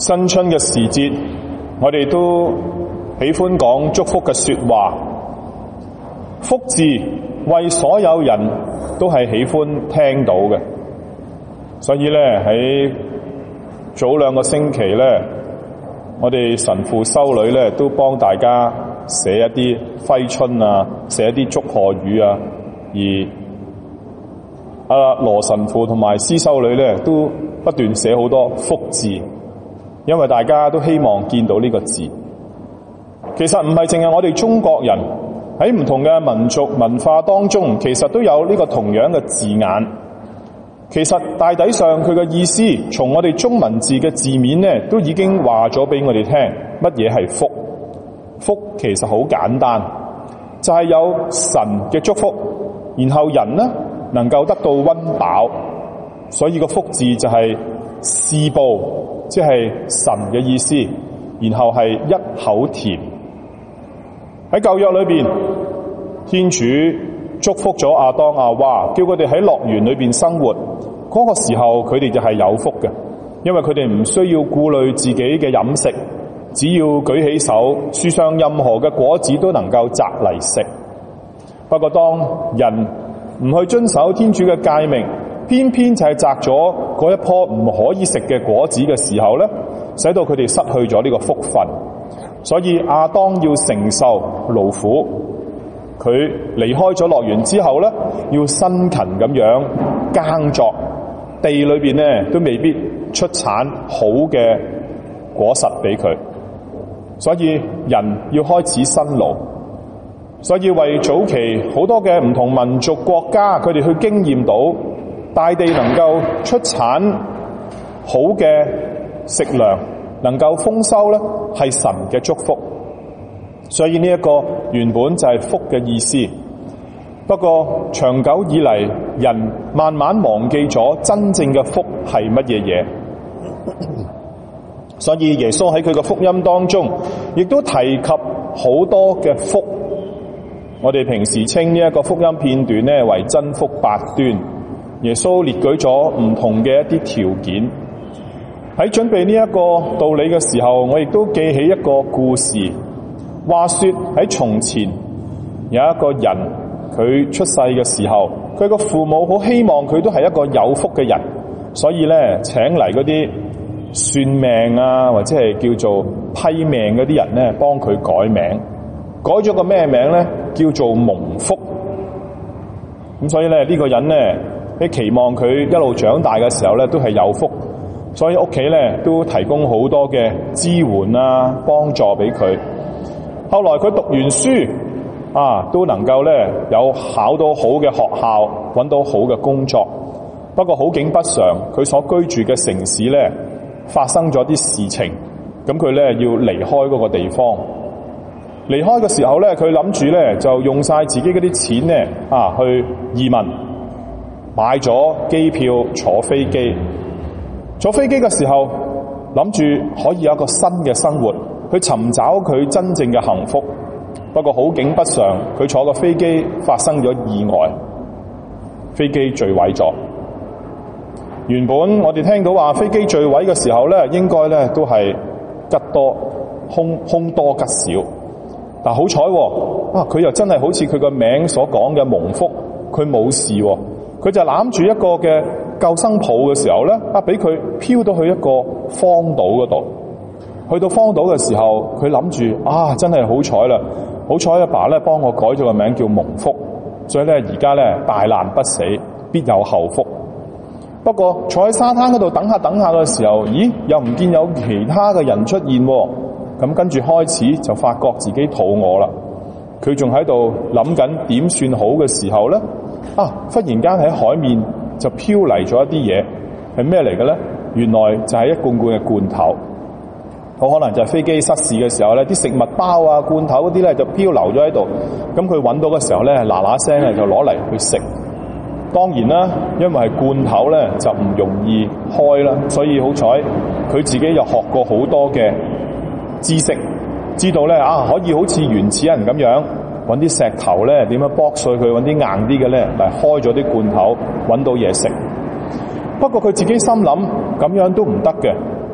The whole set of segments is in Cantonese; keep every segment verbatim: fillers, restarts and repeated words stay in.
新春嘅時節，我哋都喜歡講祝福嘅說話。福字為所有人都係喜歡聽到嘅，所以咧喺早兩個星期咧，我哋神父修女咧都幫大家寫一啲揮春啊，寫一啲祝賀語啊，而阿羅神父同埋施修女咧都不斷寫好多福字，因為大家都希望見到呢個字。其實唔係淨係我哋中國人，喺唔同嘅民族文化當中，其實都有呢個同樣嘅字眼。其實大抵上佢嘅意思，從我哋中文字嘅字面呢，都已經話咗俾我哋聽，乜嘢係福。福其實好簡單，就係有神嘅祝福，然後人呢能夠得到溫飽，所以個福字就係施報，即係神嘅意思，然後係一口甜。喺舊約裏邊，天主祝福咗亞當亞娃，叫佢哋喺樂園裏邊生活。嗰個時候佢哋就係有福嘅，因為佢哋唔需要顧慮自己嘅飲食，只要舉起手，樹上任何嘅果子都能夠摘嚟食。不過當人唔去遵守天主嘅誡命，偏偏就係摘咗嗰一棵唔可以食嘅果子嘅時候咧，使到佢哋失去咗呢個福分。所以亞當要承受勞苦，佢離開咗樂園之後咧，要辛勤咁樣耕作，地裏邊咧都未必出產好嘅果實俾佢，所以人要開始辛勞。所以為早期好多嘅唔同民族國家，佢哋去經驗到大地能夠出產好嘅食糧，能夠豐收咧，係神嘅祝福。所以呢一個原本就係福嘅意思。不過長久以嚟，人慢慢忘記咗真正嘅福係乜嘢嘢。所以耶穌喺佢嘅福音當中，亦都提及好多嘅福。我哋平時稱呢一個福音片段咧為真福八端。耶穌列舉咗唔同嘅一啲條件。喺準備呢一個道理嘅時候，我亦都記起一個故事。話說喺從前有一個人，佢出世嘅時候，佢個父母好希望佢都係一個有福嘅人，所以咧請嚟嗰啲算命啊，或者係叫做批命嗰啲人咧幫佢改名，改咗個咩名咧？叫做蒙福。咁所以咧呢個人咧，你期望佢一路長大嘅時候咧都係有福。所以屋企咧都提供好多嘅支援啊，幫助俾佢。後來佢讀完書啊，都能夠咧有考到好嘅學校，搵到好嘅工作。不過好景不常，佢所居住嘅城市咧發生咗啲事情，咁佢咧要離開嗰個地方。離開嘅時候咧，佢諗住咧就用晒自己嗰啲錢咧啊去移民，買咗機票坐飛機。坐飛機嘅時候，諗住可以有一個新嘅生活，去尋找佢真正嘅幸福。不過好景不常，佢坐個飛機發生咗意外，飛機墜毀咗。原本我哋聽到話飛機墜毀嘅時候咧，應該咧都係吉多凶凶多吉少。但好彩喎，啊佢又真係好似佢個名所講嘅蒙福，佢冇事喎。佢就攬住一個嘅救生袍嘅時候咧，啊俾佢飄到去一個荒島嗰度。去到荒島嘅時候，佢諗住啊真係好彩啦，好彩阿爸咧幫我改咗個名叫蒙福，所以咧而家咧大難不死，必有後福。不過坐喺沙灘嗰度等下等下嘅時候，咦又唔見有其他嘅人出現喎。咁跟住開始就發覺自己肚餓啦。佢仲喺度諗緊點算好嘅時候咧，啊忽然間喺海面就飄嚟咗一啲嘢，係咩嚟嘅咧？原來就係一罐罐嘅罐頭，好可能就係飛機失事嘅時候咧，啲食物包啊、罐頭嗰啲咧就飄流咗喺度。咁佢揾到嘅時候咧，嗱嗱聲咧就攞嚟去食。當然啦，因為係罐頭咧就唔容易開啦，所以好彩佢自己又學過好多嘅知識，知道咧啊可以好似原始人咁樣揾啲石頭咧點樣剝碎佢，揾啲硬啲嘅咧嚟開咗啲罐頭，揾到嘢食。不過佢自己心諗咁樣都唔得嘅，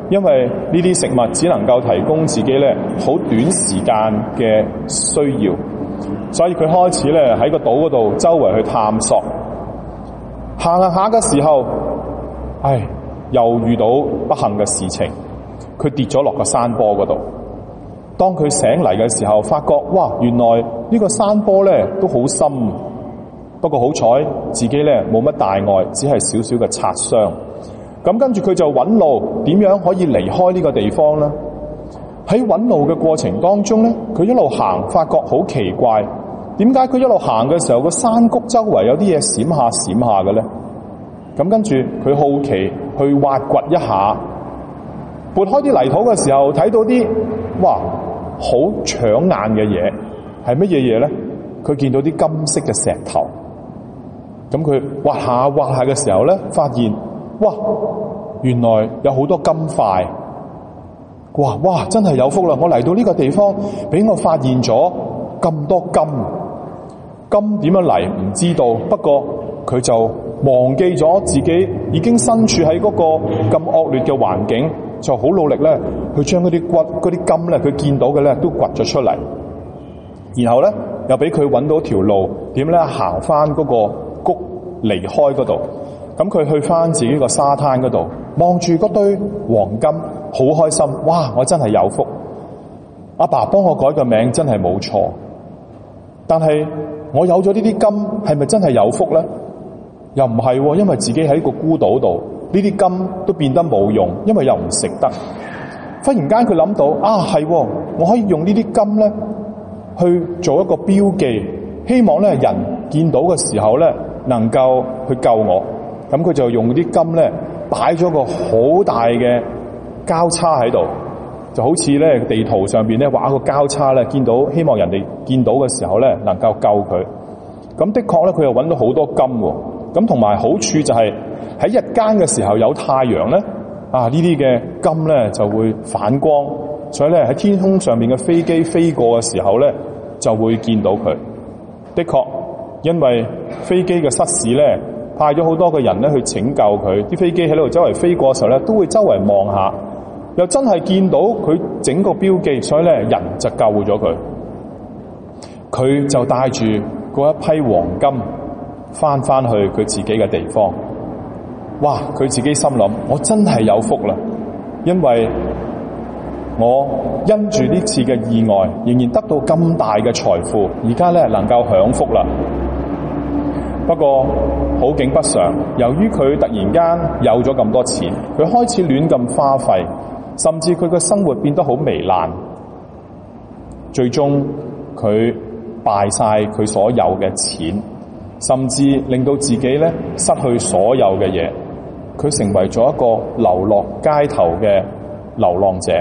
因為呢啲食物只能夠提供自己咧好短時間嘅需要，所以佢開始咧喺個島嗰度周圍去探索。行下下嘅時候，唉，又遇到不幸嘅事情，佢跌咗落個山坡嗰度。當佢醒嚟嘅時候，發覺哇，原來呢個山坡咧都好深，不過好彩自己咧冇乜大礙，只係少少嘅擦傷。咁跟住佢就揾路，點樣可以離開呢個地方呢？喺揾路嘅過程當中咧，佢一路行，發覺好奇怪，點解佢一路行嘅時候，個山谷周圍有啲嘢閃下閃下嘅咧？咁跟住佢好奇去挖掘一下，撥開啲泥土嘅時候，睇到啲哇好搶眼嘅嘢，係乜嘢嘢咧？佢見到啲金色嘅石頭，咁佢挖下挖下嘅時候咧，發現哇，原來有好多金塊，哇哇，真係有福啦！我嚟到呢個地方，俾我發現咗咁多金，金點樣嚟唔知道，不過佢就忘記咗自己已經身處喺嗰個咁惡劣嘅環境，就好努力咧去將嗰啲骨、嗰啲金咧，佢見到嘅咧都掘咗出嚟，然後咧又俾佢揾到條路，點咧行翻嗰個谷離開嗰度。咁佢去翻自己個沙灘嗰度，望住嗰堆黃金，好開心。哇！我真係有福，阿爸幫我改個名真係冇錯。但係我有咗呢啲金，係咪真係有福咧？又唔係喎，因為自己喺個孤島度，呢啲金都變得冇用，因為又唔食得。忽然間佢諗到啊，係喎，我可以用呢啲金咧去做一個標記，希望咧人見到嘅時候咧能夠去救我。咁佢就用啲金咧擺咗個好大嘅交叉喺度，就好似咧地圖上邊咧畫個交叉咧，見到希望人哋見到嘅時候咧能夠救佢。咁的確咧佢又揾到好多金喎。咁同埋好處就係喺日間嘅時候有太陽咧，啊呢啲嘅金咧就會反光，所以咧喺天空上面嘅飛機飛過嘅時候咧就會見到佢。的確，因為飛機嘅失事咧，派咗好多個人咧去拯救佢。啲飛機喺度周圍飛過嘅時候咧，都會周圍望下，又真係見到佢整個標記，所以咧人就救咗佢。佢就帶住嗰一批黃金翻翻去佢自己嘅地方。哇！佢自己心諗：我真係有福啦，因為我因住呢次嘅意外，仍然得到咁大嘅財富，而家咧能夠享福啦。不過好景不常，由於佢突然間有咗咁多錢，佢開始亂咁花費，甚至佢嘅生活變得好糜爛，最終佢敗晒佢所有嘅錢，甚至令到自己咧失去所有嘅嘢，佢成為咗一個流落街頭嘅流浪者。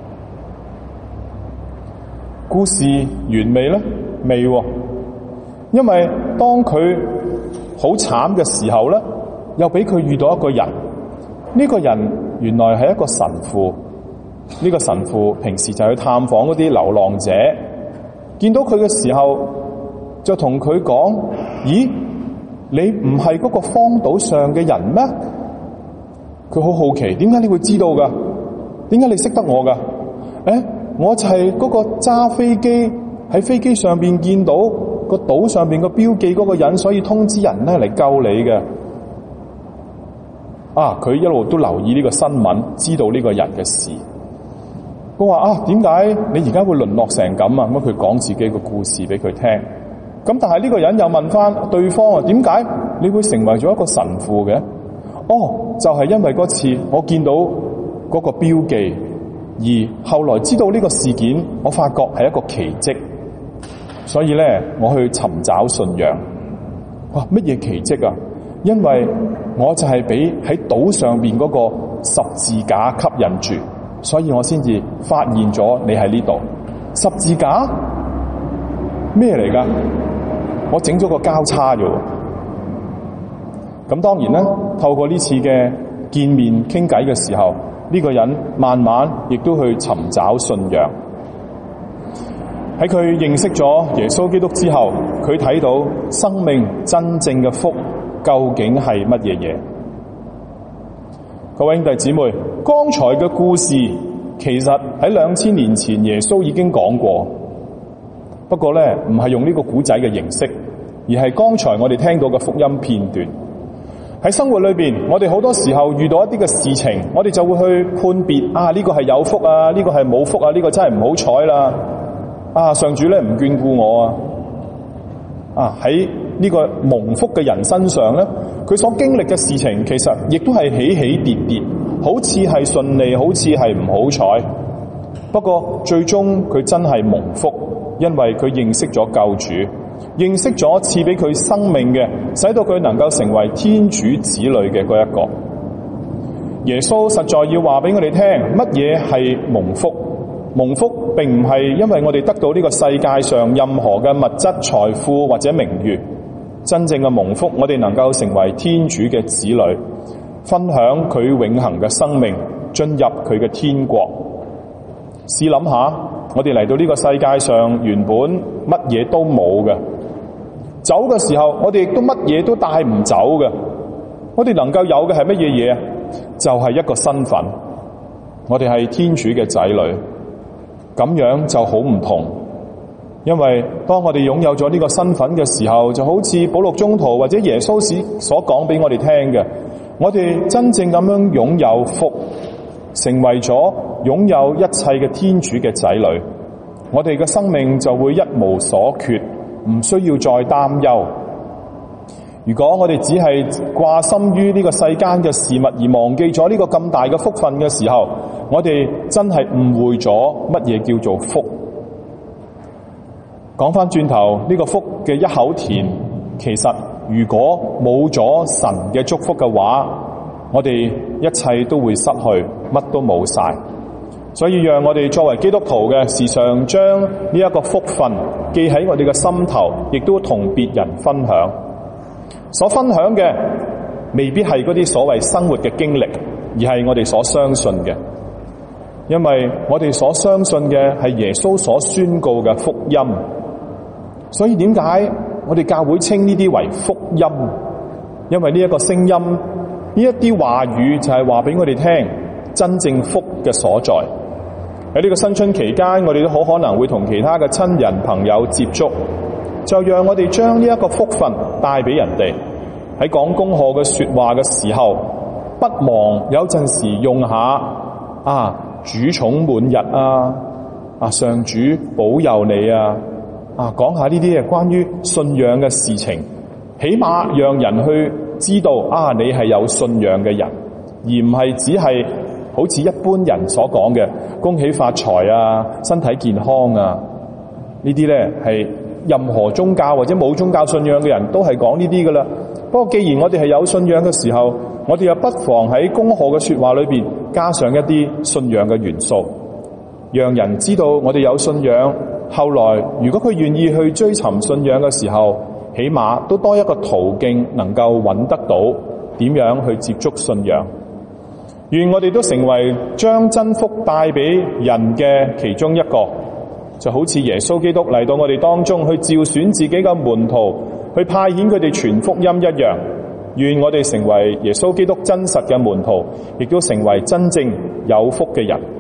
故事完未咧？未喎，因為當佢好慘嘅時候咧，又俾佢遇到一個人。呢個人原來係一個神父。呢個神父平時就去探訪嗰啲流浪者，見到佢嘅時候就同佢講：咦，你唔係嗰個荒島上嘅人咩？佢好好奇，點解你會知道噶？點解你識得我噶？誒，我就係嗰個揸飛機喺飛機上邊見到個島上邊個標記嗰個人，所以通知人咧嚟救你嘅。啊，佢一路都留意呢個新聞，知道呢個人嘅事。佢話：啊，點解你而家會淪落成咁啊？咁佢講自己個故事俾佢聽。咁但係呢個人又問翻對方啊：點解你會成為咗一個神父嘅？哦，就係因為嗰次我見到嗰個標記，而後來知道呢個事件，我發覺係一個奇蹟，所以咧我去尋找信仰。哇，乜嘢奇蹟啊？因為我就係俾喺島上邊嗰個十字架吸引住，所以我先至發現咗你喺呢度。十字架咩嚟噶？我整咗個交叉啫。咁當然啦，透過呢次嘅見面傾偈嘅時候，呢個人慢慢亦都去尋找信仰。喺佢認識咗耶穌基督之後，佢睇到生命真正嘅福究竟係乜嘢嘢？ 各位兄弟姊妹，剛才嘅故事其實喺兩千年前耶穌已經講過，不過咧唔係用呢個古仔嘅形式，而係剛才我哋聽到嘅福音片段。喺生活裏邊，我哋好多時候遇到一啲嘅事情，我哋就會去判別啊，呢個係有福啊，呢個係冇福啊，呢個真係唔好彩啦。啊，上主咧唔眷顧我啊。啊，喺呢個蒙福嘅人身上咧，佢所經歷嘅事情其實亦都係起起跌跌，好似係順利，好似係唔好彩。不過最終佢真係蒙福，因為佢認識咗救主，認識咗賜俾佢生命嘅，使到佢能夠成為天主子女嘅嗰一個。耶穌實在要話俾我哋聽，乜嘢係蒙福？蒙福並唔係因為我哋得到呢個世界上任何嘅物質財富或者名譽，真正嘅蒙福，我哋能夠成為天主嘅子女，分享佢永恆嘅生命，進入佢嘅天國。試諗下，我哋嚟到呢個世界上，原本乜嘢都冇嘅，走嘅時候，我哋亦都乜嘢都帶唔走嘅。我哋能夠有嘅係乜嘢嘢啊？就係一個身份，我哋係天主嘅仔女。咁樣就好唔同，因為當我哋擁有咗呢個身份嘅時候，就好似保祿宗徒或者耶穌史所講俾我哋聽嘅，我哋真正咁樣擁有福，成為咗擁有一切嘅天主嘅仔女，我哋嘅生命就會一無所缺，唔需要再擔憂。如果我哋只係掛心於呢個世間嘅事物，而忘記咗呢個咁大嘅福分嘅時候，我哋真係誤會咗乜嘢叫做福。講翻轉頭，呢個福嘅一口甜，其實如果冇咗神嘅祝福嘅話，我哋一切都會失去，乜都冇晒。所以讓我哋作為基督徒嘅，時常將呢一個福分記喺我哋嘅心頭，亦都同別人分享。所分享嘅未必係嗰啲所謂生活嘅經歷，而係我哋所相信嘅。因為我哋所相信嘅係耶穌所宣告嘅福音，所以點解我哋教會稱呢啲為福音？因為呢一個聲音，呢一啲話語就係話俾我哋聽真正福嘅所在。喺呢個新春期間，我哋都好可能會同其他嘅親人朋友接觸，就讓我哋將呢一個福分帶俾人哋。喺講恭賀嘅說話嘅時候，不忘有陣時用下啊主寵滿日啊，啊上主保佑你啊，啊講下呢啲嘅關於信仰嘅事情，起碼讓人去知道啊你係有信仰嘅人，而唔係只係好似一般人所講嘅恭喜發財啊、身體健康啊，呢啲咧係任何宗教或者冇宗教信仰嘅人都係講呢啲噶啦。不過既然我哋係有信仰嘅時候，我哋又不妨喺恭賀嘅說話裏邊加上一啲信仰嘅元素，讓人知道我哋有信仰。後來如果佢願意去追尋信仰嘅時候，起碼都多一個途徑能夠揾得到點樣去接觸信仰。願我哋都成為將真福帶俾人嘅其中一個，就好似耶穌基督嚟到我哋當中去召選自己嘅門徒，去派遣佢哋傳福音一樣。願我哋成為耶穌基督真實嘅門徒，亦都成為真正有福嘅人。